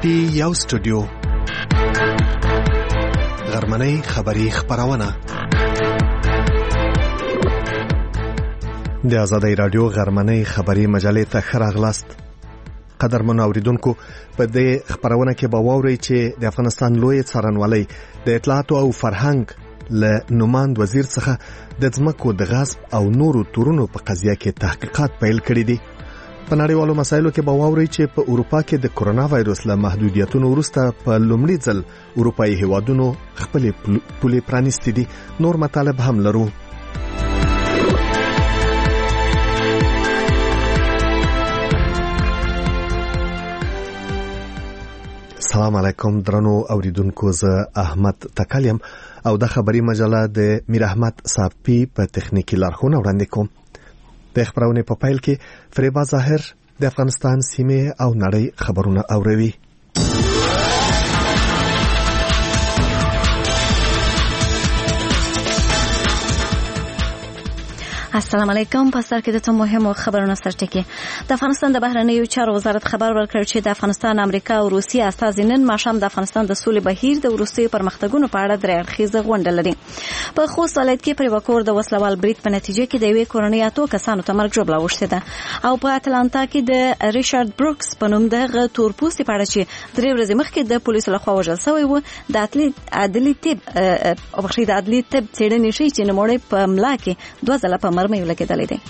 پی یو سټوډیو غرمنۍ خبری خبرونه د آزادۍ رادیو غرمنۍ خبری مجلې ته خراغلاست. قدرمن اوریدونکو، په دې خبرونه کې به واورئ چې د افغانستان لوی څارنوالۍ د اطلاعات او فرهنګ له نوماند وزیر څخه د ځمکو د غصب او نورو تورونو په قضیه کې تحقیقات پیل کړي دي. په نړیوالو مسایلو کې به واورئ چې په اروپا کې د کرونا وایرس له محدودیتونو وروسته په لومړي ځل اروپایي هیوادونو خپلې پولې پرانیستې دي. نور مطالب هم لرو. السلام علیکم درنو اوریدونکو، زه احمد تکلیم او د خبری مجله د میر احمد صافی په تخنیکی لارښوونه وړاندې کوم. د خبرونې په پیل کې فریبا ظاهر د افغانستان سیمه او نړۍ خبرونه اوروي. السلام علیکم. په سر کې د مهمو خبرونو سرټکی. د افغانستان د بهرنیو چارو وزارت خبر ورکړ چې د افغانستان، امریکا او روسیې استازي نن ماښام د افغانستان د سولې بهیر د وروستیو پرمختګونو په اړه درې اړخیزه غونډه لري. په خوست ولایت کې پر وکور د وسلوال برید په نتیجه کې د یوې کورنۍ 8 کسانو ته مرګ ژوبله اوښتې ده، او په اتلانتا کې د ریچارډ بروکس په نوم دغه تورپوستي په اړه چې 3 ورځې مخکې د پولیسو لخوا وژل شوی و، د عدلي طب څېړنې ښیي چې نوموړی په ملا کې 2 ځله په مرمیو لګېدلی دی.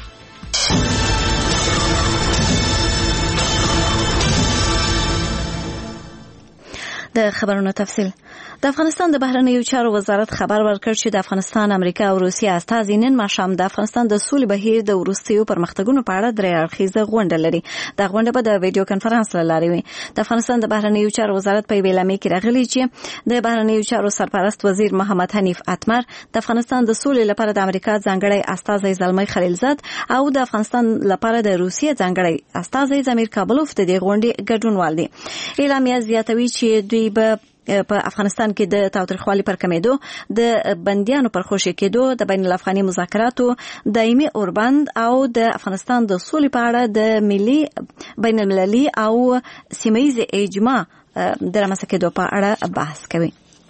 د خبرونو تفصیل. د افغانستان د بهرنیو چارو وزارت خبر ورکړ چې د افغانستان، امریکا او روسیې استازي نن ماښام د افغانستان د سولې بهیر د وروستیو پرمختګونو په اړه درې اړخیزه غونډه لري. د غونډه به د ویډیو کنفرانس له لارې وي. د افغانستان د بهرنیو چارو وزارت په اعلامیه کې راغلي چې د بهرنیو چارو سرپرست وزیر محمد حنیف اتمر د افغانستان د سولې لپاره د امریکا ځانګړی استازی زلمی خلیلزاد او د افغانستان لپاره د روسیې ځانګړی استازی زمیر کابلوف د دې غونډې ګډونوال دي. اعلامیه زیاتوي چې دوی به په افغانستان کې د تاوتریخوالي پر کمېدو، د بندیانو پر خوشي کېدو، د بین الافغاني مذاکراتو دایمي اوربند او د افغانستان د سولې په اړه د ملي، بین المللي او سیمه‌ییز اجماع د رامنځته کېدو په اړه بحث کوي.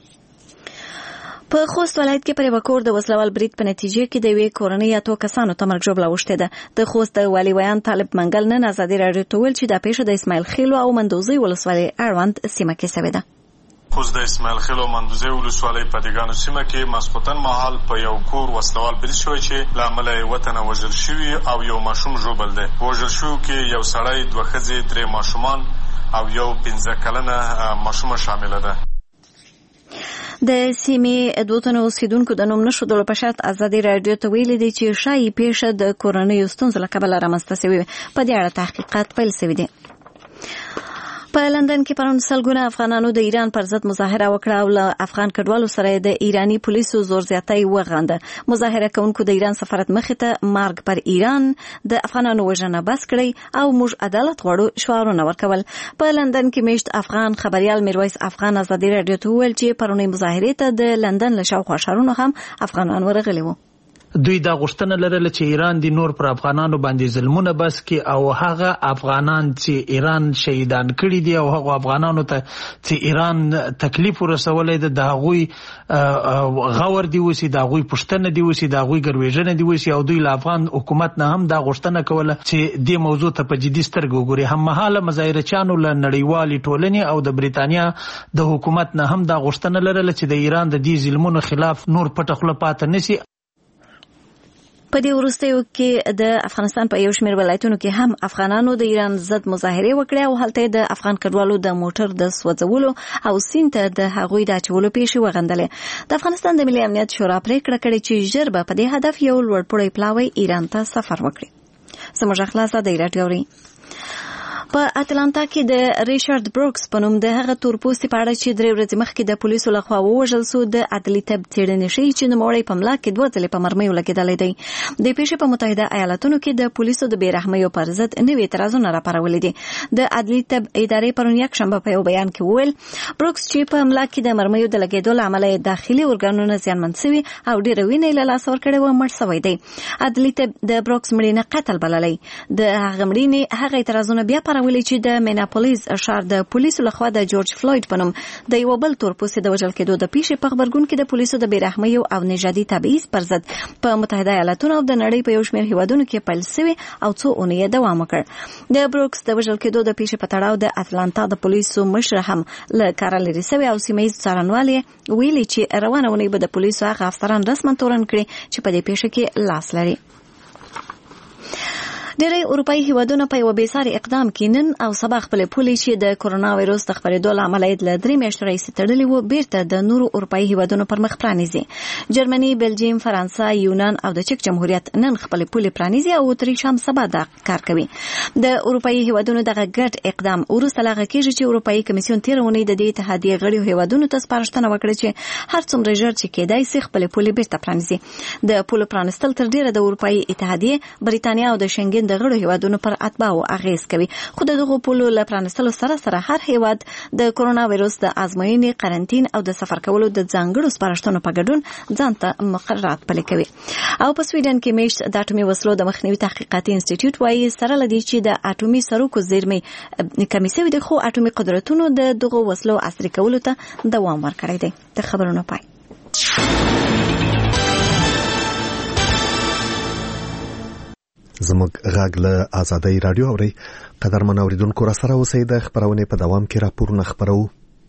په خوست ولایت کې پر وکور د وسلوال برید په نتیجه کې د یوې کورنۍ 8 کسانو ته مرګ ژوبله اوښتې ده. د خوست د والي ویان طالب منګل نن ازادي راډیو ته ویل چې دا پیښه د اسماعیل خیلو او مندوزۍ ولسوالۍ اړوند سیمه کې شوې ده. خوست د اسماعیل خیل او مندوزۍ ولسوالۍ په دیګانو سیمه کې ماسخوتن مهال په یو کور وسلوال برید شوی چې له امله یې وطن وژل شوي او یو ماشوم ژوبل دی. وژل شوو کې یو سړی، 2 ښځې، 3 ماشومان او یو 15 کلنه ماشومه شامله ده. د سیمې 2 تنو اوسیدونکو د نوم نښودلو په شرط ازادي راډیو ته ویلي دي چې ښایي پیښه د کورنیو ستونزو له کبله رامنځته شوې وي. په دې اړه تحقیقات پیل شوي دي. په لندن کې پرون سلګونه افغانانو د ایران پر ضد مظاهره وکړه او له افغان کډوالو سره د ایرانی پولیسو زور زیاتی وغنده. مظاهره کوونکو د ایران سفارت مخې ته مرګ پر ایران، د افغانانو وژنه بس کړئ او موږ عدالت غواړو شعارونه ورکول. په لندن کې میشت افغان خبريال میرویس افغان ازادي راډیو ته وویل چې پرونی مظاهره ته د لندن له شاوخوا ښارونو هم افغانان ورغلي وو. دوی دا غوښتنه لرله چې ایران د نور پر افغانانو باندې ظلمونه بس کړي او هغه افغانان چې ایران شهیدان کړي دي او هغه افغانانو ته چې ایران تکلیف ورسولی ده، د هغوی غور دی وسی، د هغوی پوښتنه دی وسی، د هغوی ګرویژنه دی وسی، او دوی له افغان حکومت نه هم دا غوښتنه کوله چې دې موضوع ته په جدي سترګه وګوري. هممهاله مظاهرچیانو له نړیوالې ټولنې او د بریتانیا د حکومت نه هم دا غوښتنه لرله چې د ایران د دې ظلمونو خلاف نور پټه خوله پاتې نشي. په دې وروستیو کې د افغانستان په یو شمېر ولایتونو کې هم افغانانو د ایران ضد مظاهرې وکړې او هلته د افغان کډوالو د موټر د سوځولو او سیند ته د هغوی د اچولو پیښې وغندلې. د افغانستان د ملي امنیت شورا پریکړه کړې چې ژر به په دې هدف یو لوړپوړی پلاوی ایران ته سفر وکړي. زموږ خلاصه د راډیو اوري. په اتلانتا کې د ریچارډ بروکس په نوم د هغه تورپوستي په اړه چې 3 ورځې مخکې د پولیسو لخوا ووژل شو، د عدلي طب څېړنې ښیي چې نوموړی په ملا کې 2 ځلې په مرمیو لګېدلی دی. د پیښې په متحده ایالاتونو کې د پولیسو د بې رحمیو پر ضد نوي اعتراضونه راپارولي دي. د عدلي طب ادارې پرون یکشنبه په یو بیان کې وویل بروکس چې په ملا کې د مرمیو د لګېدو له امله داخلي ارګانونه زیانمن شوي او ډېره وینه یې له لاسه ورکړې وه، مړ شوی دی. عدلي طب د بروکس مړینه قتل بللی. د هغه مړینې هغه اعتراضونه بیا خبر ویلي چې د میناپولیس ښار د پولیسو لخوا د جورج فلوید په نوم د یو بل تورپوستي د وژل کېدو د پیښې په غبرګون کې د پولیسو د بېرحمۍ او نژادي تبعیض پر ضد په متحده ایالاتونو او د نړۍ په یو شمېر هیوادونو کې پیل شوی او څو اونۍ دوام وکړ. د بروکس د وژل کېدو د پیښې په تړاو د اتلانتا د پولیسو مشر هم له کاره لرې شوی او سیمه ییز څارنوالي ویلي چې روانه اونۍ به د پولیسو هغه افسران رسما تورن کړي چې په دې پیښه کې لاس لري. ډېری اروپایي هیوادونه په یو بېساري اقدام کې نن او سبا خپل پولې چې د کرونا وایرس د خپرېدو له امله یې له 3 میاشتو راهیسې تړلې وو بیرته د نورو اروپایي هیوادونو پر مخ پرانیزي. جرمني، بلجیم، فرانسه، یونان او د چک جمهوریت نن خپل پولې پرانیزي او اتریش هم سبا دا کار کوي. د اروپایي هیوادونو دغه ګډ اقدام وروسته لاغه کېږي چې اروپایي کمیسیون تېره اونۍ د دې اتحادیې غړیو هیوادونو ته سپارښتنه وکړه چې هر څومره ژر چې کېدای سي خپل پولې بیرته پرانیزي. د پولو پرانستل تر ډیره د اروپایي اتحادیې، بریتانیا او د شنګن د غړو هیوادونو پر اتباعو اغیز کوي. خو د دغو پولو له پرانستلو سره سره هر هیواد د کرونا وایرس د ازموینې، قرنطین او د سفر کولو د ځانګړو سپارښتنو په ګډون ځان ته مقررات پلي کوي. او په سویډن کې میشت د اټومي وسلو د مخنیوي تحقیقاتي انسټیټیوټ وايي سره لدی چې د اټومي سروکو زیرمې کمی شوي دي، خو اټومي قدرتونو د دغو وسلو عصري کولو ته دوام ورکړی دی. د خبرونو پای. زموږ غږ له آزادۍ رادیو اوري. قدرمن اوریدونکو را سره اوسئ. د خبرونې په دوام کې راپورونه خبرو.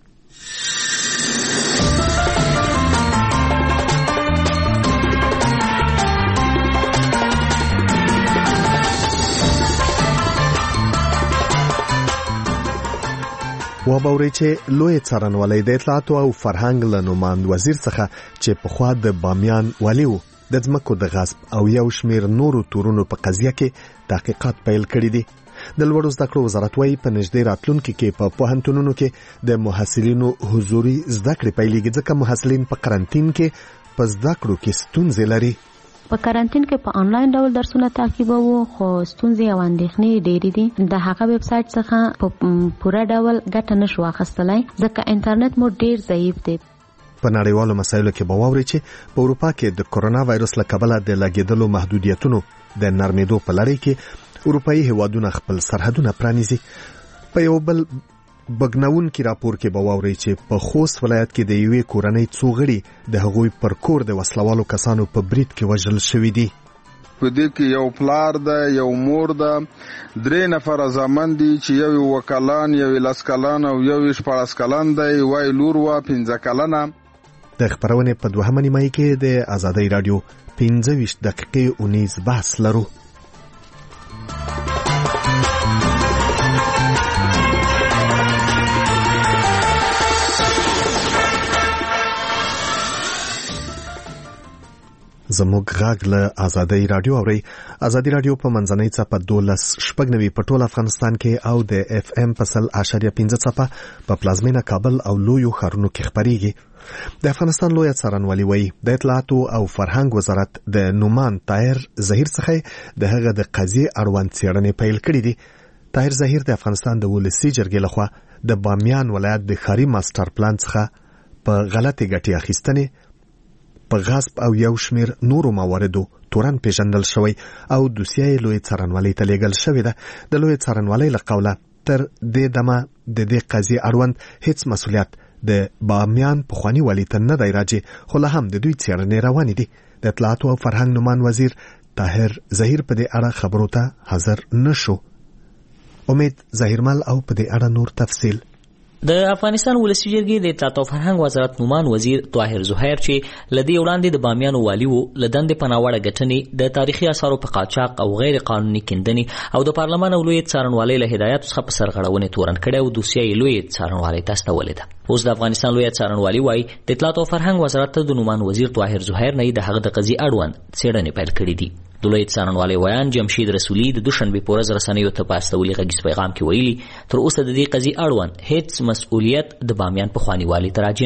وبوري چې لوی څارنوالۍ د اطلاعاتو او فرهنګ له نوماند وزیر څخه چې په خوا د بامیان والی وو د ځمکو د غصب او یو شمیر نورو تورونو په قضیه کې تحقیقات پیل کړي دي. د لوړو زده کړو وزارت وايي په نږدې راتلونکي کې په پوهنتونونو کې د محصلینو حضوري زده کړې پیلېږي ځکه محصلین په قرنطین کې په زده کړو کې ستونزې لري. په قرنطین کې په آنلاین ډول درسونه تعقیبوو، خو ستونزې او اندېښنې ډېرې دي. د هغه ویب سایټ څخه په پوره ډول ګټه نشو اخیستلی ځکه انټرنیټ مو ډېر ضعیف دی. په نړیوالو مسایلو کې به واوري چې په اروپا کې د کرونا وایرس له کبله د لګیدلو محدودیتونو د نرمېدو په لړۍ کې اروپایي هیوادونه خپل سرحدونه پرانیزي. په یو بل بګناونکي راپور کې به واوري چې په خوست ولایت کې د یوې کورنۍ څو غړي د هغوی پر کور د وسلوالو کسانو په برید کې وژل شوي دي. په دې کې یو پلار ده، یو مور ده، 3 نفر زامن دي چې یو وکالان، یو 10 کلن او یو 14 کلن دی، وای لور وا 15 کلنه. د خبرونې په دوهمه نیمایي کې د آزادۍ رادیو 25 دقیقې اونیز بحث لرو. زموږ غږ له آزادۍ رادیو اوري. آزادۍ رادیو په منځنۍ څپه 12.9 په ټول افغانستان کې او د اف ام په 100.5 څپه په پلازمینه کابل او لویو ښارونو کې خبريږي. د افغانستان لوی څارنوالي وايي د اطلاعاتو او فرهنګ وزارت د نومان طاهر ظهیر څخه د هغه د قضیې اړوند څېړنې پیل کړې دي. طاهر ظهیر د افغانستان د ولسي جرګې لخوا د بامیان ولایت د ښاري ماستر پلان څخه په غلطي ګټې اخیستنې، په غصب او یو شمیر نورو مواردو تورن پیژندل شوی او دوسیه لوی څارنوالۍ ته لیږل شوې ده. د لوی څارنوالۍ له قوله تر دې دمه د دې قضیې اړوند هیڅ مسؤلیت د بامیان پخواني والي ته نه دی راجع، خو لا هم د دوی څېړنې روانې دي. د اطلاعاتو او فرهنګ نومان وزیر طاهر ظهیر په دې اړه خبرو ته حاضر نشو. امید ظاهرمل او په دې اړه نور تفصیل. د افغانستان ولسي جرګې د اطلاعات او فرهنګ وزارت نومان وزیر طاهر ظهیر چې لدی وړاندې د بامیانو والی وو لدند پناوړه غټنې د تاریخي آثارو په قاچاق او غیر قانوني کیندنې او د پارلمان او لوی څارنوالۍ له هدایت څخه په سرغړونې تورن کړي او دوسیه لوی څارنوالۍ تاسو ته ولیده. اوس د افغانستان لوی څارنوالۍ وايي د اطلاعات او فرهنګ وزارت د نومان وزیر طاهر ظهیر نه د هغه د قضیې اړوند څېړنې پیل کړې دي. د لوی څارنوالۍ ویان جمشید رسولي د دوشنبه په ورځ رسنیو ته په استولي غږیز پیغام کې ویلي تر اوسه د دې قضیې اړوند هیڅ مسؤلیت د بامیان په خواني والي ته راځي نه دی.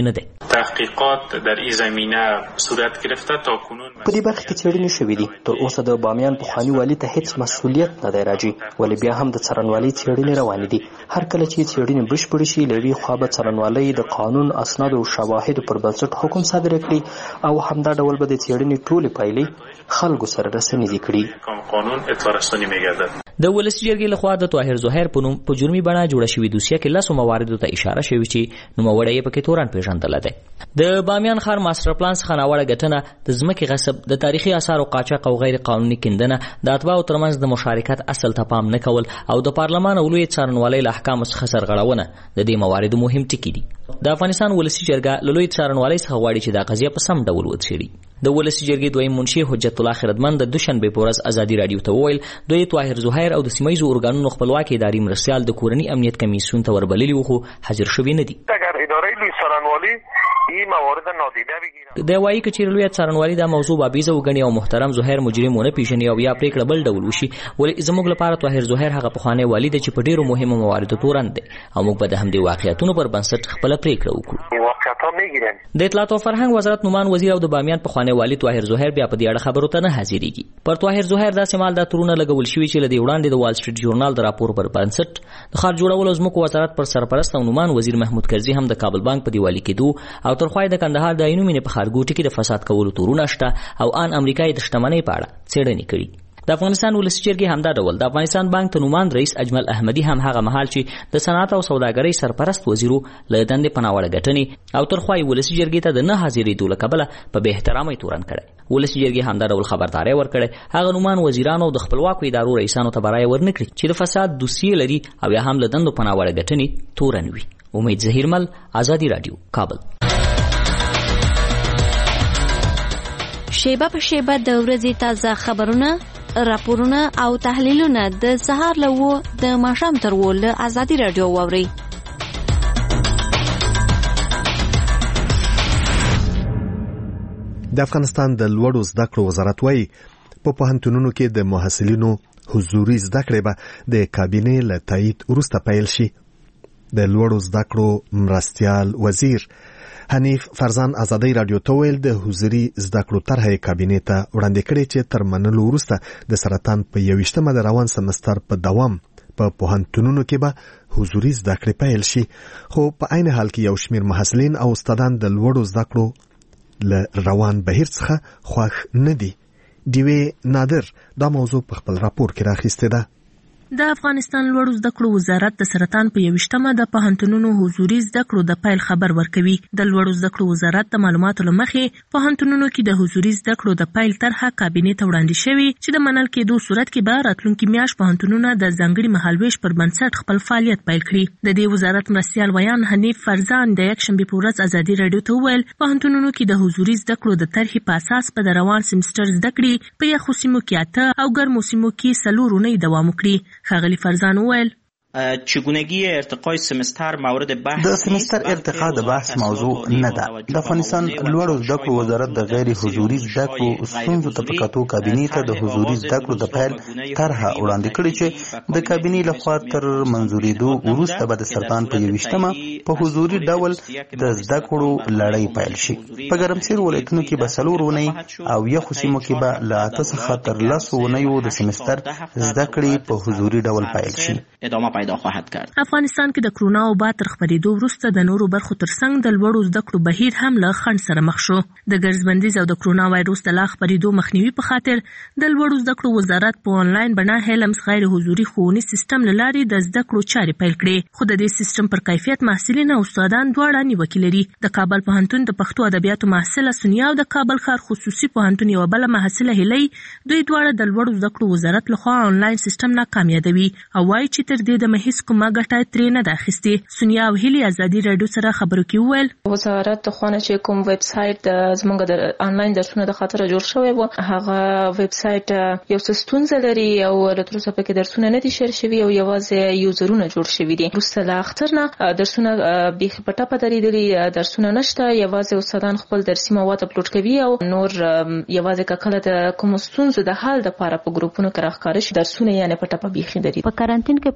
تحقیقات در این زمینه صورت گرفته. تا کنون په دې برخه کې څېړنې شوې دي. تر اوسه د بامیان پخواني والي ته هیڅ مسؤلیت نه دی راځي، ولې بیا هم د څارنوالۍ څېړنې روانې دي. هر کله چې څېړنې بشپړې شي، له یوې خوا به څارنوالۍ د قانون، اسنادو او شواهدو پر بنسټ حکم صادر کړي او همدا ډول به د څېړنې ټولې پایلې خلکو سره رسنیزې کړي. قانون اطلاع رسانی می‌گردد. د ولسي جرګې لخوا د طاهر زهیر په نوم په جرمي بڼه جوړه شوې دوسیه کې لسو مواردو ته اشاره شوې چې نوموړی یې پکې تورن پیژندلی دی. د بامیان ښار ماسټر پلان څخه ناوړه ګټنه، د ځمکې غصب، د تاریخي آثارو قاچاق او غیر قانوني کیندنه، د اتباعو ترمنځ د مشارکت اصل ته پام نه کول او د پارلمان او لویې څارنوالۍ له احکامو څخه سرغړونه د دې مواردو مهم ټکي دي. د افغانستان ولسي جرګه له لویې څارنوالۍ څخه غواړي چې دا قضیه په سم ډول وڅېړي. د ولسي جرګې دویم منشي حجت الله خیرتمند د دوشنبې په ورځ ازادي راډیو ته وویل دوی طاهر زهیر او د سیمه ییزو ارګانونو خپلواکي اداري مرستیال د کورني امنیت کمیسیون ته وربللي وو، خو حاضر شوي نه دي. اگر اداره لوی څارنوالۍ این موارد نادیده بگیرد. د وایي که چیرې لویه څارنوالۍ دا موضوع بابیزه وګڼي او محترم زهیر مجرم ونه پیژني او یا پریکړه بل ډول وشي، ولې زموږ لپاره طاهر زهیر هغه پخوانی والي دی چې په ډیرو مهمو مواردو تورن دی او موږ به د همدې واقعیتونو پر بنسټ خپله پریکړه وکړو. د اطلاعات او فرهنګ وزارت نومان وزیر او د بامیان پخوانی والي طاهر زهیر بیا په دې اړه خبرو ته نه حاضرېږي. پر طاهر زهیر داسې مالدار تورونه لګول شوي چې له دې وړاندې د وال سټریټ ژورنال د راپور پر بنسټ د ښار جوړولو او ځمکو وزارت پر سرپرست او نومان وزیر محمود کرزي هم د کابل بانک په دیوالي کېدو او ترخوا د کندهار د عینو مینې په ښارګوټي کې د فساد کولو تورونه شته او ان امریکایي د شتمنۍ په اړه څېړنې کړي. د افغانستان ولسي جرګې همدا ډول د افغانستان بانک ته نومان رئیس اجمل احمدي هم هغه مهال چې د صنعت او سوداګرۍ سرپرست وزیرو له دندې په ناوړه ګټنې او ترخوا یې ولسي جرګې ته د نه حاضرېدو له کبله په بې احترامۍ تورن کړی. ولسي جرګې همدا ډول خبرداری ورکړی هغه نومان وزیرانو او د خپلواکو ادارو رئیسانو ته به رایه ورنه کړي چې د فساد دوسیې لري او یا هم له دندو په ناوړه ګټنې تورن وي. امید ظهیرمل، ازادي راډیو، کابل. شیبه په شیبه د ورځې تازه خبرونه، راپورونه او تحلیلونه د سهار له 9 د ماښام تر 10 له ازادي راډیو واورئ. د افغانستان د لوړو زده کړو وزارت وايي په پوهنتونونو کې د محصلینو حضوري زده کړې به د کابینې له تایید وروسته پیل شي. د لوړو زده کړو مرستیال وزیر حنیف فرزان ازادي راډیو ته ویل د حضوري زده کړو طرحه کابینې ته وړاندې کړې چې تر منلو وروسته د سرطان په 21مه د روان سمستر په دوام په پوهنتونونو کې به حضوري زده کړې پیل شي، خو په عین حال کې یو شمېر محصلین او استادان د لوړو زده کړو له روان بهیر څخه خوښ نه دي. دیوی نادر دا موضوع په خپل راپور کې راخیستې ده. د افغانستان لوړو زده کړو وزارت د سرطان په 21مه د پوهنتونونو حضوري زده کړو د پیل خبر ورکوي. د لوړو زده کړو وزارت د معلوماتو له مخې پوهنتونونو کې د حضوري زده کړو د پیل طرحه کابینې ته وړاندې شوې چې د منل کېدو صورت کې به راتلونکي میاشت پوهنتونونه د ځانګړي مهالویش پر بنسټ خپل فعالیت پیل کړي. د دې وزارت مرستیال ویان حنیف فرزان د یکشنبې په ورځ ازادي راډیو ته وویل پوهنتونونو کې د حضوري زده کړو د طرحې په اساس په روان سمستر زده کړې په یخو سیمو کې 8 او ګرمو سیمو کې 4 اونۍ دوام وکړي. ښاغلي فرزان وویل چگونگی ارتقای سمستر مورد بحث د سمستر ارتقا د بحث موضوع نه ده. د افغانستان لوړو زده کړو وزارت د غیر حضوري زده کړو ستونزو ته په کتو کابینې ته د حضوري زده کړو د پیل طرحه وړاندې کړې چې د کابینې لخوا تر منظورېدو وروسته به د سرطان په 21مه په حضوري ډول د زده کړو لړۍ پیل شي. په ګرمسیر ولایتونو کې به 4 اونۍ او یخو سیمو کې به له 8 څخه تر 10 اونیو د سمستر زده کړې په حضوري ډول پیل شي. افغانستان کې د کرونا وبا تر خپرېدو وروسته د نورو برخو ترڅنګ د لوړو زده کړو بهیر هم له خنډ سره مخ شو. د ګرځبندیز او د کرونا وایروس د لا خپرېدو مخنیوي په خاطر د لوړو زده کړو وزارت په آنلاین بڼه هیلمز غیر حضوري ښوونیز سیستم له لارې د زده کړو چارې پیل کړې، خو د دې سیستم پر کیفیت محصلین او استادان دواړه نیوکې لري. د کابل پوهنتون د پښتو ادبیاتو محصله سونیا او د کابل ښار خصوصي پوهنتون یوه بله محصله هیلۍ دوی دواړه د لوړو زده کړو وزارت لخوا آنلاین سیستم ناکام یادوي او وایي چې تر دې دمه هیڅ کومه ګټه ترې نه ده اخیستې. سونیا او هیلې ازادي راډیو سره خبرو کې وویل وزارت د خوانه چې کوم ویب سایټ زموږ د آنلاین درسونو د خاطر جوړ شوی و، هغه ویب سایټ یو څه ستونزه لري او له تر اوسه پکې درسونه نه دي شیر شوي او یوازې یوزرونه جوړ شوي دي. وروسته له اختر نه درسونه بیخي په ټپه درېدلي، درسونه نشته، یوازې استادان خپل درسي مواد اپلوډ کوي او نور یوازې کله د کوم ستونزو د حل لپاره په ګروپونو کې راښکاره شي درسونه یعنې په ټپه بیخي درېدلي. په کارانتین کې په آنلاین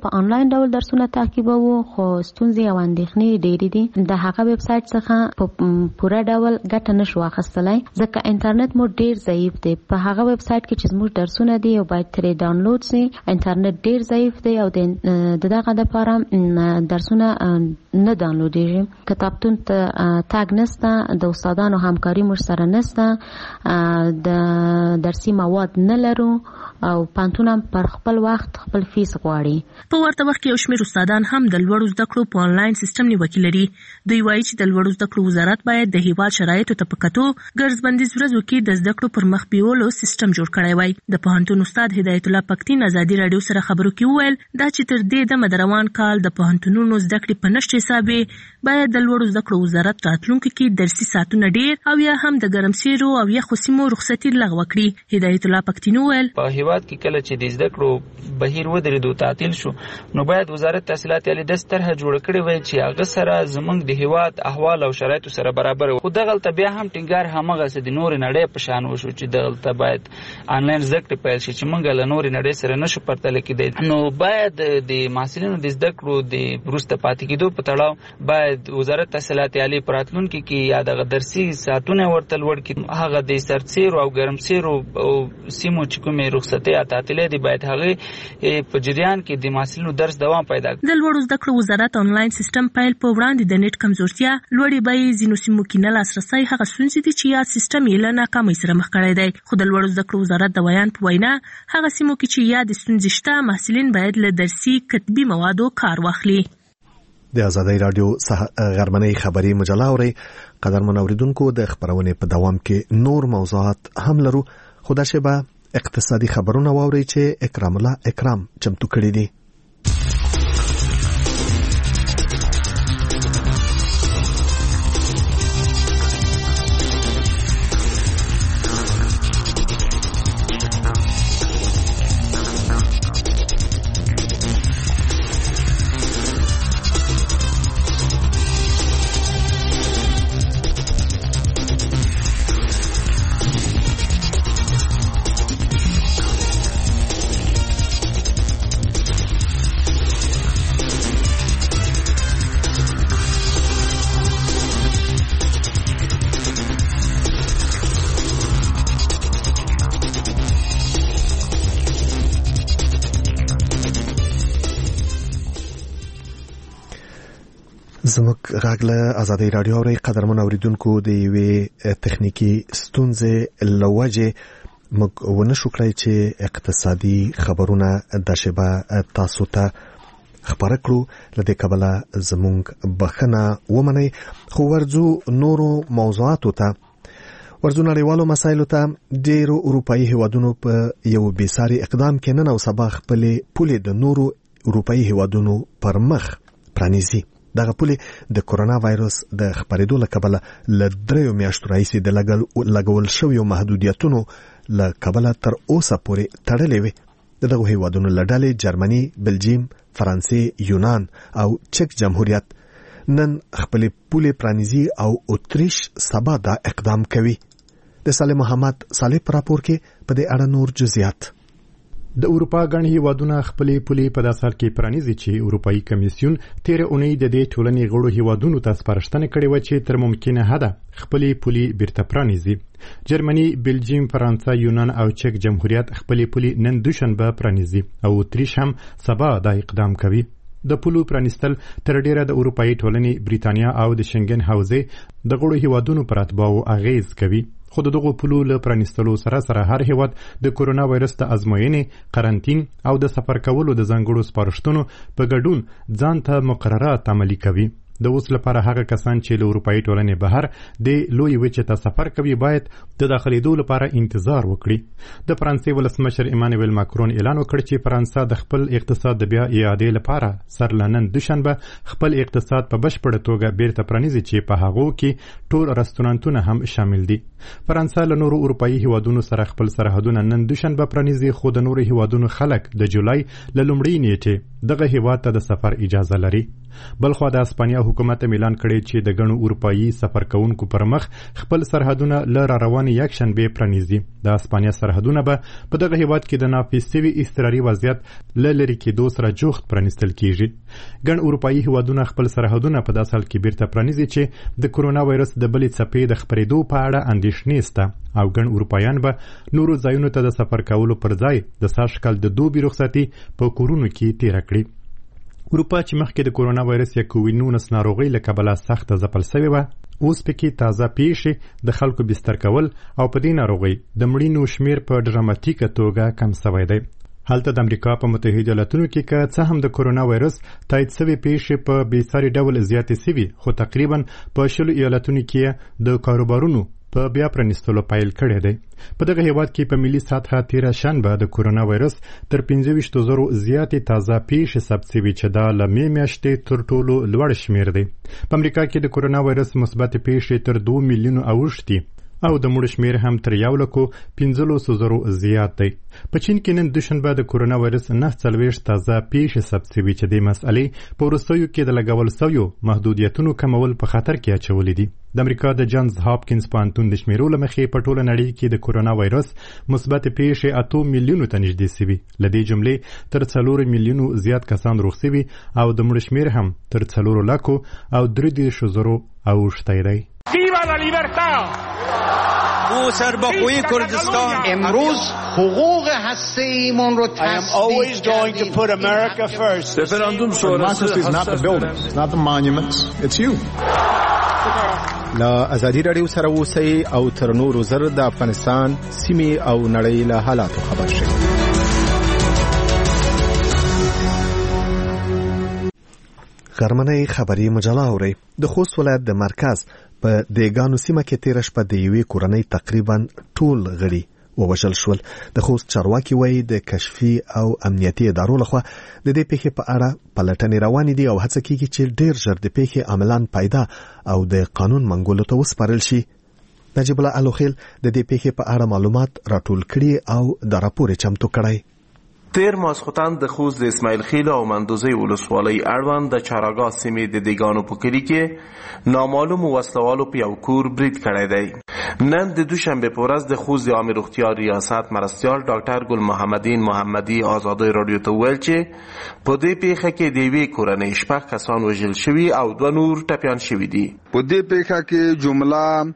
آنلاین ډول درسونه تعقیبوو خو ستونزې او اندېښنې ډېرې دي. د هغه ویب سایټ څخه په پوره ډول ګټه نشو اخیستلی ځکه انټرنیټ مو ډېر ضعیف دی. په هغه ویب سایټ کې چې زموږ درسونه دي او باید ترې ډاونلوډ سي انټرنیټ ډېر ضعیف دی او د دغه دپاره درسونه نه ډاونلوډېږي. کتابتون ته تګ نشته، د استادانو همکاري موږ سره نشته، د درسي مواد نه لرو او پانتون هم پر خپل وخت خپل فیس غواړي. په ورته وخت کې یو شمېر استادان هم د لوړو زده کړو په آنلاین سیستم نیوکې لري. دوی وایي چې د لوړو زده کړو وزارت باید د هیواد شرایطو ته په کتو ګرځبندیز ورځو کې د زده کړو پر مخ بیولو سیستم جوړ کړی وای. د پوهنتون استاد هدایت الله پکتین ازادي رادیو سره خبرو کې وویل دا چې تر دې دمه د روان کال د پوهنتونونو زده کړې په نشت حساب باید د لوړو زده کړو وزارت راتلونکي کې درسي ساعتونه ډېر او یا هم د ګرمسیرو او یخو سیمو رخصتي لغوه کړي. هدایت الله پکتین وویل په هیواد کې کله چې د زده کړو بهیر ودرېدو تعطیل شو نو باید وزارت تحصیلات عالی د طرحه جوړ کړې وای چې هغه سره زمونږ د هیواد احوال او شرایطو سره برابر وي. خو دغلته بیا هم ټینګار همغه څه د نور نړۍ په شان وشو چې دغلته باید آنلاین زده کړې پیل شي چې موږ له نور نړۍ سره نشو پرتله کېدای. نو باید د محصلینو د زده کړو د وروسته پاتې کېدو په تړاو باید وزارت تحصیلات عالی په راتلونکي کې یا دغه درسي ساعتونه ورته لوړ کړي. هغه د سرتسیرو او ګرمسیرو او سیمو چې کومې رخصتي یا تعطیلې دي باید هغه په جریان کې د محصلینو درس دوام پیدا کړي. د لوړو زده کړو وزارت آنلاین سیستم پیل په وړاندې د نیټ کمزورتیا، لوړې بیې، ځینو سیمو کې نه لاسرسی هغه ستونزې دي چې یاد سیستم یې له ناکامۍ سره مخ کړی دی. خو د لوړو زده کړو وزارت د ویان په وینا هغه سیمو کې چې یاد ستونزې شته محصلین باید له درسي کتبي موادو کار واخلي. د ازادۍ رادیو غرمنۍ خبري مجله اوري. قدرمن اوریدونکو د خبرونې په دوام کې نور موضوعات هم لرو، خو دا شی به اقتصادي خبرونه واوري چې اکرام الله اکرام چمتو کړی دي. زموږ غاګله ازادۍ رادیو اوري. قدرمن اوریدونکو د یوې تخنیکی ستونزې لوجه موږ ونشو کړی چې اقتصادي خبرونه د شبا تاسو ته خبره کړو. لدې کبله زموږ بخنه ومنئ. خو ورځو نورو موضوعاتو ته ورځو نړیوالو مسایلو ته. ډېرو اروپایي هیوادونو په یو بېساري اقدام کې نن او سبا خپلې پولې د نورو اروپایي هیوادونو پر مخ پرانیزي. دغه پولې د کورونا وایرس د خپرېدو له کبله له 3 میاشتو راهیسې د لګول شویو محدودیتونو له کبله تر اوسه پورې تړلې وې. د دغو هیوادونو له ډلې جرمني، بلجیم، فرانسې، یونان او چک جمهوریت نن خپلې پولې پرانیزي او اتریش سبا دا اقدام کوي. د صالح محمد صالح په راپور کې په دې اړه نور جزئیات. د اروپا ګڼ هیوادونه خپلې پولې په داسې حال کې پرانیزي چې اروپایي کمیسیون تیر اونۍ د دې ټولنې غړو هیوادونو ته سپارښتنه کړې و چې تر ممکنه حده خپلې پولې بیرته پرانیزي. جرمني، بلجیم، فرانسه، یونان او چک جمهوریت خپلې پولې نن دوشنبه پرانیزي او اتریش هم سبا دا اقدام کوي. د پولو پرانیستل تر ډیره د اروپایي ټولنې بریتانیا او د شنګن حوزې د غړو هیوادونو پر اتباعو اغیز کوي. خو دغه پولو له پرانیستلو سره هر هیواد د کورونا وایرس د ازموینې، قرنطین او د سفر کولو د ځانګړو سپارښتنو په ګډون ځان ته مقررات عملي کوي. د اوس لپاره هغه کسان چې له اروپایي ټولنې بهر د لوی وچې ته سفر کوي باید د داخلېدو لپاره انتظار وکړي. د فرانسې ولسمشر ایمانویل ماکرون اعلان وکړ چې فرانسه د خپل اقتصاد د بیا اعادې لپاره سر له نن دوشنبه خپل اقتصاد په بشپړه توګه بیرته پرانیزي چې په هغو کې ټول رستورانتونه هم شامل دي. فرانسه له نورو اروپایي هیوادونو سره خپل سرحدونه نن دوشنبه پرانیزي، خو د نورو هیوادونو خلک د جولای له لومړۍ نیټې دغه هیواد ته د سفر اجازه لري. بلخوا د اسپانیا حکومت اعلان کړی چې د غنو اروپایي سفر کوونکو پر مخ خپل سرحدونه ل رواني یکشنبه پرانیزي. د اسپانیا سرحدونه به په دغه هیواد کې د نافذ شوي اضطراري وضعیت لری کېدو سره جوخت پرانیستل کیږي. ګڼ اروپایي هیوادونه خپل سرحدونه په داسې حال کې بیرته پرانیزي چې د کورونا وایرس د بلې څپې د خپرېدو په اړه اندېښنې شته او ګڼ اروپایان به نورو ځایونو ته د سفر کولو پر ځای د سږکال د دوبي رخصتي په کورونو کې تیره کړي. اروپا چې مخکې د کورونا وایرس یا کووید-19 ناروغۍ له کبله سخته ځپل شوې وه، اوس پکې تازه پیښې د خلکو بستر کول او په دې ناروغۍ د مړینو شمیر په ډراماتیکه توګه کم شوی دی. هلته د امریکا په متحده ایالاتونو کې که څه هم د کورونا وایرس تایید شوې پیښې په بېساري ډول زیاتې شوي، خو تقریبا په 20 ایالتونو کې د کاروبارونو په بیا پرانیستلو پیل کړی دی. په دغه هیواد کې په ملي سطحه تیره شنبه د کورونا وایرس تر 25,000 زیاتې تازه پیښې ثبت شوي چې دا له مې میاشتې تر ټولو لوړ شمیر دی. په امریکا کې د کورونا وایرس مثبت پیښې تر 2 میلیونو اوښتي او د مړو شمیر هم تر 1,15,000 زیات دی. په چین کې نن دوشنبه د کورونا وایرس 49 تازه پیښې ثبت شوي چې د مسئلې په وروستیو کې د لګول شویو محدودیتونو کمول په خطر کې اچولي دي. د امریکا د جانز هاپکینز پوهنتون د شمیرو له مخې په ټوله نړۍ کې د کورونا وایرس مثبت پیښې 8 میلیونو ته نږدې شوي. له دې جملې تر 4 میلیونو زیات کسان روغ شوي او د مړو شمیر هم تر 4 لکو او 3,000 اوښتی دی. Viva la libertad! او سرباخوی کردستان امروز حقوق هسته‌ایمون رو I am always going to put America first. Referendum sonrası is not the buildings, it's not the monuments, it's you. لا ازادي رادیو سره اوسئ او تر نورو زر د افغانستان سیمې او نړۍ له حالاتو خبر شئ. غرمنۍ خبري مجله اورئ. د خوست ولایت د مرکز په دیګانو سیمه کې تیر شپه د یوې کورنۍ تقریبا ټول غړي ووژل شول. د خوست چارواکي وایي د کشفي او امنیتي ادارو لخوا د دې پیښې په اړه پلټنې روانې دي او هڅه کیږي چې ډیر ژر د پیښې عملاً پیدا او د قانون منګولو ته وسپارل شي. نجیب الله الوخیل د دې پیښې په اړه معلومات راټول کړي او د راپور چمتو کړی. تیر ماسخوتن د خوست د اسماعیل خیل او مندوزی ولسوالۍ اړوند د چاراګاه سیمې د دیګانو په کلي کې نامعلوم وسلوالو په یو کور برید کړی دی. نن د دوشنبه په ورځ د خوست د عامه روغتیا ریاست مرستیال ډاکټر ګل محمدین محمدي آزادۍ رادیو ته ویل چې په دې پیښه کې د یوې کورنۍ 6 کسان وژل شوي او 2 نور ټپیان شوي دي. په دې پیښه کې جمله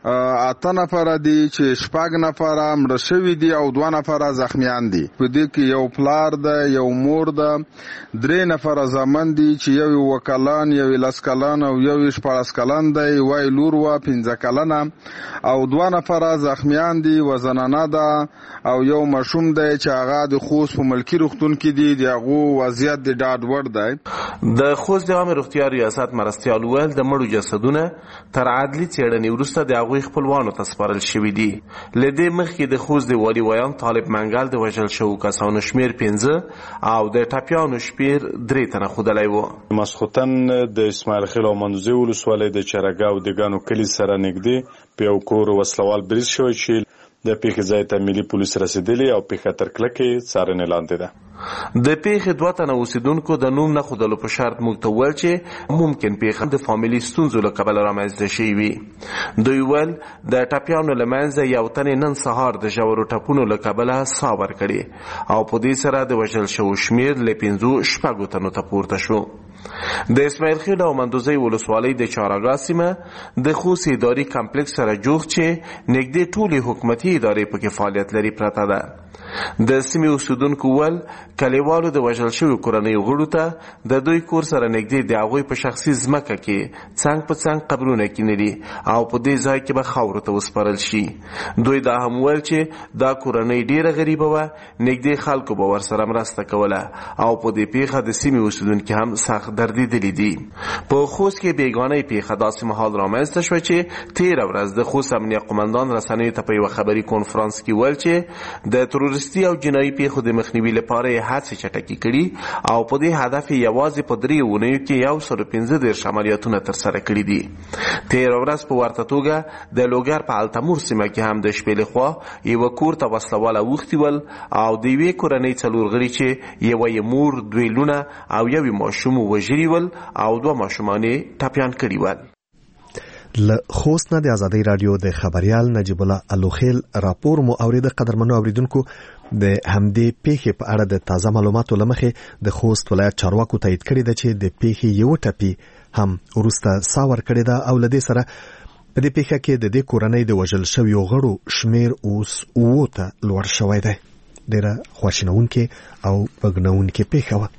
8 نفر دي چې 6 نفر مړه شوي دي او 2 نفر زخمیان دي. په دې کې یو پلار ده، یو مور ده، 3 نفر زامن دي چې یو وکلان، یو لسکلان او یو 14 کلن دی، وای لور وا 15 کلنه او 2 نفر زخمیان دي، وزنانه ده او یو مشوم دی چې هغه د خوست په ملکی روغتون کې دي. دغه وضعیت د ډاډ وړ دی. د خوست د عامه روغتیا ریاست مرستیال ویل د مړو جسدونه تر عدلي څېړنې وروسته د خپلوانو ته سپارل شوي دي. له دې مخکې د خوست د والي ویان طالب منګل د وژل شوو کسانو شمیر 15 او د ټپیانو شمیر 3 تنه ښودلی و. ماسخوتن د اسماعیل خیل او مندوزی ولسوالۍ د چاراګاه او دیګانو کلي سره نږدې په یو کور وسلوال برید شوی چې د پیښې ځای ته ملي پولیس رسیدلي او پیښه تر کلکې څارنې لاندې ده. د پیښې 2 تنه اوسیدونکو د نوم نه ښودلو په شرط موږ ته وویل چې ممکن پیښه د فامیلي ستونزو له کبله رامنځته شوې وي. دوی ویل د ټپیانو له منځه یو تن نن سهار د ژورو ټپونو له کبله ساه ورکړې او په دې سره د وژل شوو شمیر له 5 تنو ته پورته شو. د اسماعیل خیل او مندوزی ولسوالۍ د چاراګاه سیمه د خوست اداري کمپلیکس سره جوړ چې نږدې ټولې حکومتي ادارې پکې فعالیت لري پرته ده. د سیمې اوسیدونکو ول کلیوالو د وژل شویو کورنیو غړو ته د دوی کور سره نږدې د هغوی په شخصي ځمکه کې څنګ په څنګ قبرونه کینلي او په دې ځای کې به خاورو ته وسپارل شي. دوی دا هم ویل چې دا کورنۍ ډیره غریبه وه، نږدې خلکو به ورسره مرسته کوله او په دې پیښه د سیمې اوسیدونکي هم سخت دردېدلي دي. په خوست کې بیګانه پیښه داسې مهال رامنځته شوه چې تېره ورځ د خوست امنیه قمندان رسنیو ته په یوه خبري کنفرانس کې ویل چې د تروریستي او جنایي پیښو د مخنیوي لپاره یې هڅې چټکې کړي او په دې هدف یې یوازې په 3 اونیو کې 115 عملیاتونه ترسره کړي دي. تېره ورځ په ورته توګه د لوګر په التمور سیمه کې هم د شپې لخوا یوه کور ته وسله واله اوښتي ول او د یوې کورنۍ 4 غړي چې یوه یې مور، 2 لونه او یو ماشوم وژلي ول او 2 ماشومان یې ټپیان کړي ول. له خوست نه د ازادۍ رادیو د خبريال نجیب الله الوخیل راپور مو اورید. قدرمنو اوریدونکو د همدې پیښې په اړه د تازه معلوماتو لمخې د خوست ولایت چارواکو تایید کړی دی چې د پیښې یو ټپی هم ورسته ساور کړی ده او لدې سره په دې پیښه کې د دې کورنۍ د وژل شویو غړو شمیر اوس 9 ته لوړ شوی دی. ډیره خواشینونکې او وګڼونکې پیښه وه.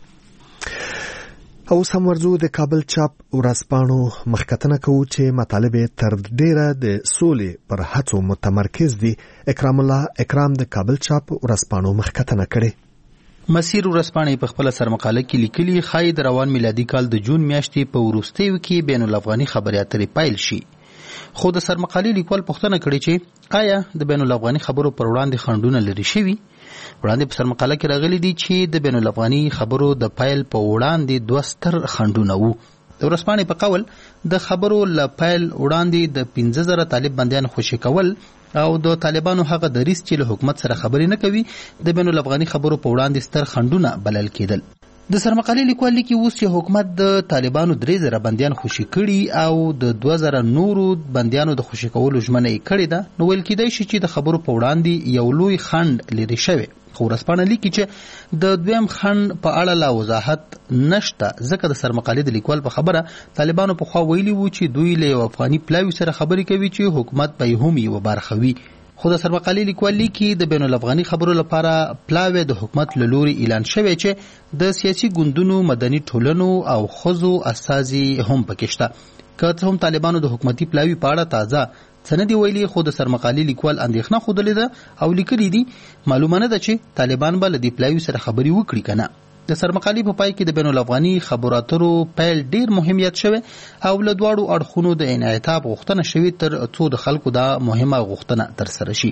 او سم ورځو د کابل چاپ ورځپاڼو مخکتنه کوو چې مطالب تر ډیره د سولې پر هڅو متمرکز دي. اکرام د کابل چاپ ورځپاڼو مخکتنه کړي. مسیر ورځپاڼې په خپل سرمقاله کې لیکلي خای د روان میلادي کال د جون میاشتې په وروستیو کې بین الافغاني خبري اترې پایل شي. خو د سرمقالې لیکوال پوښتنه کړې چې آیا د بین الافغاني خبرو پر وړاندې خنډونه لري شوي؟ وړاندې په سرمقاله کې راغلي دي چې د بین الافغاني خبرو د پایل په وړاندې 2 ستر خنډونه وو. د ورځپاڼې په قول د خبرو له پایل وړاندې د 15000 طالب بندیان خوشي کول او د طالبانو هغه دریځ چې له حکومت سره خبرې نه کوي د بین الافغاني خبرو په وړاندې ستر خنډونه بلل کېدل. د سرمقالې لیکوال لیکي اوس چې حکومت د طالبانو 3000 بندیان خوشي کړي او د 2000 نورو بندیانو د خوشي کولو ژمنه یې کړې ده، نو ویل کېدای شي چې د خبرو په وړاندې یو لوی خنډ لري شوی. خو ورځپاڼه لیکي چې د دویم خنډ په اړه لا وضاحت نشته، ځکه د سرمقالې د لیکوال په خبره طالبانو پخوا ویلي وو چې دوی له یو افغاني پلاوي سره خبرې کوي چې حکومت به یې هم یوه برخه وي. خو د سرمقالې لیکوال لیکي د بین الافغاني خبرو لپاره پلاوی د حکومت له لوري اعلان شوی چې د سیاسي ګوندونو، مدني ټولنو او ښځو استازي هم پکې شته. که څه هم طالبانو د حکومتي پلاوي په اړه تازه څه نه دي ویلي، خو د سرمقالې لیکوال اندېښنه ښودلې ده او لیکلي دي معلومه نه ده چې طالبان به له دې پلاوي سره خبرې وکړي که نه. د سرمقالې په پای کې د بین الافغاني خبرو اترو پیل ډیر مهمیت شوی او له دواړو اړخونو د انعطاف غوښتنه شوې تر څو د خلکو دا مهمه غوښتنه ترسره شي.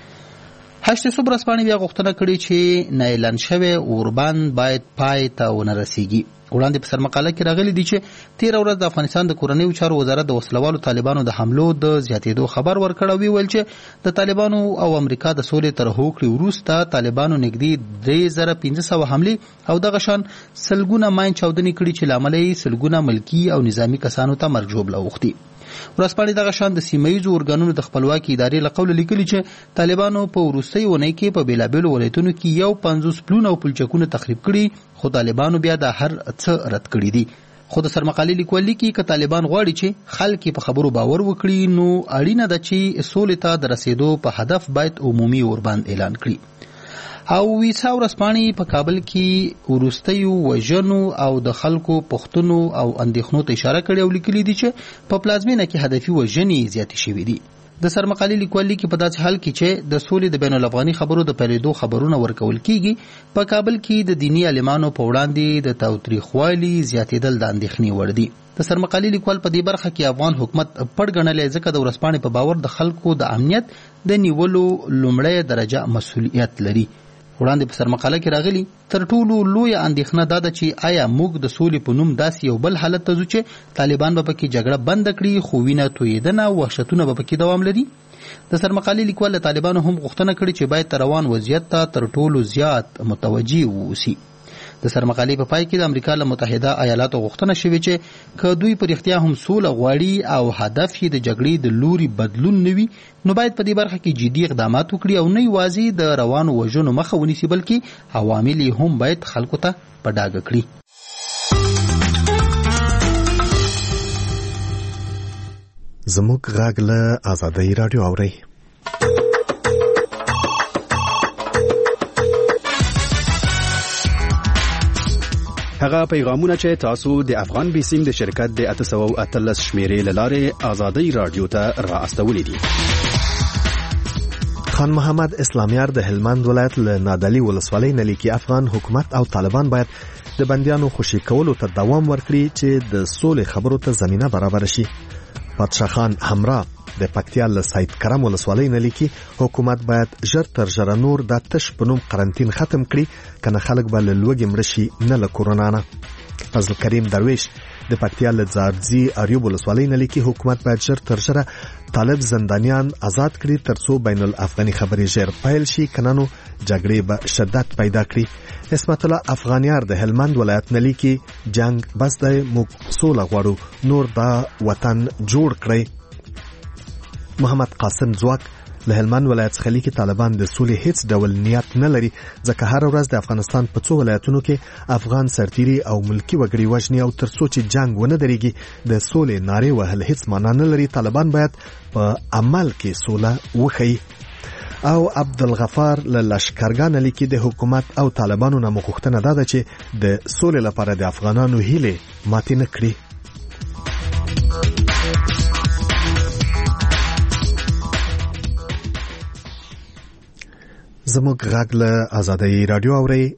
هشت صبح ورځپاڼې بیا غوښتنه کړې چې نااعلان شوی اوربند باید پای ته ونه رسیږي. وړاندې په سرمقاله کې راغلي دي چې 13 ورځ د افغانستان د کورنیو چارو وزارت د وسلوالو طالبانو د حملو د زیاتېدو خبر ورکړ او ویل چې د طالبانو او امریکا د سولې تر هوکړې وروسته طالبانو نږدې 3500 حملې او دغه شان سلګونه ماین چاودنې کړي چې لامل یې سلګونه ملکی او نظامی کسانو ته مرګ ژوبله اوښتي. ورځپاڼې دغه شان د سیمه‌ییزو ارګانونو د خپلواکي ادارې له قوله لیکلي چې طالبانو په وروستۍ اونۍ کې په بیلابیلو ولایتونو کې 50 پلونه او پلچکونه تخریب کړي، خو طالبانو بیا د هر څه رد کړي دي. خو د سرمقالې لیکوال لیکي که طالبان غواړي چې خلک په خبرو باور وکړي نو اړینه ده چې سولې ته د رسیدو په هدف باید عمومي اوربند اعلان کړي. او ویسا ورځپاڼې په کابل کې وروستیو وژنو او د خلکو پوښتنو او اندېښنو ته اشاره کړې او لیکلي دي چې په پلازمینه کې هدفي وژنې زیاتې شوې دي. د سرمقالې لیکوال لیکي په داسې حال کې چې د سولې د بین الافغاني خبرو د پیلېدو خبرونه ورکول کیږي، په کابل کې د دینی عالمانو په وړاندې د تاوتریخوالي زیاتېدل د اندېښنې وړ دي. د سرمقالې لیکوال په دې برخه کې افغان حکومت پټ ګڼلی، ځکه د ورځپاڼې په باور د خلکو د امنیت د نیولو لومړی درجه مسؤلیت لري. وړاندې په سرمقاله کې راغلي تر ټولو لویه اندېښنه دا ده چې آیا موږ د سولې په نوم داسې یو بل حالت ته ځو چې طالبان به پکې جګړه بنده کړي خو وینه تویېدنه او وحشتونه به پکې دوام لري. د سرمقالې لیکوال له طالبانو هم غوښتنه کړې چې باید روان وضعیت ته تر ټولو زیات متوجه واوسي. د سرمقالې په پای کې د امریکا له متحده ایالاتو غوښتنه شوې چې که دوی په رښتیا هم سوله غواړي او هدف یې د جګړې د لوري بدلون نه وي نو باید په دې برخه کې جدي اقدامات وکړي او نه یوازې د روانو وژنو مخه ونیسي بلکې عوامل یې هم باید خلکو ته په ډاګه کړي. زموږ غږ له ازادۍ راډیو اورئ. هغه پیغامونه چې تاسو د افغان بیسیم د شرکت د 813 شمیرې لاره ازادۍ رادیو ته را استولې دي. خان محمد اسلامیار د هلمند ولایت له نادعلي ولسوالۍ نه لیکي افغان حکومت او طالبان باید د بندیانو خوشي کولو ته دوام ورکړي چې د سولې خبرو ته زمينه برابر شي. پادشاه خان همراه د پکتیا له سید کرم ولسوالۍ نه لیکي حکومت باید ژر تر ژره نور د تش په نوم قرنطین ختم کړي کنه خلک به له لوږې مړه شي نه له کورونا نه. فضل کریم درویش د پکتیا له ځارځي اریوب ولسوالۍ نه لیکي حکومت باید ژر تر ژره طالب زندانیان آزاد کړي ترڅو بین الافغاني خبرې ژر پیل شي کنه نو جګړې به شدت پیدا کړي. اسمت الله افغانیار د هلمند ولایت نه لیکي جنگ بس دی موږ سوله غواړو نور دا وطن جوړ کړئ. محمد قاسم زواک له هلمند ولایت څخه لیکي طالبان د سولې هیڅ ډول نیت نه لري ځکه هر ورځ د افغانستان په څو ولایتونو کې افغان سرتیري او ملکی وګړي وژني او ترڅو چې جنگ ونه درېږي د سولې نارې وهل هیڅ معنا نه لري. طالبان باید په عمل کې سوله وښيي. او عبدالغفار له لشکرګاه لیکي د حکومت او طالبانو نه مغوښتنه ده چې د سولې لپاره د افغانانو هیلې ماتې نه کړي. زموږ غږ له آزادۍ رادیو اورئ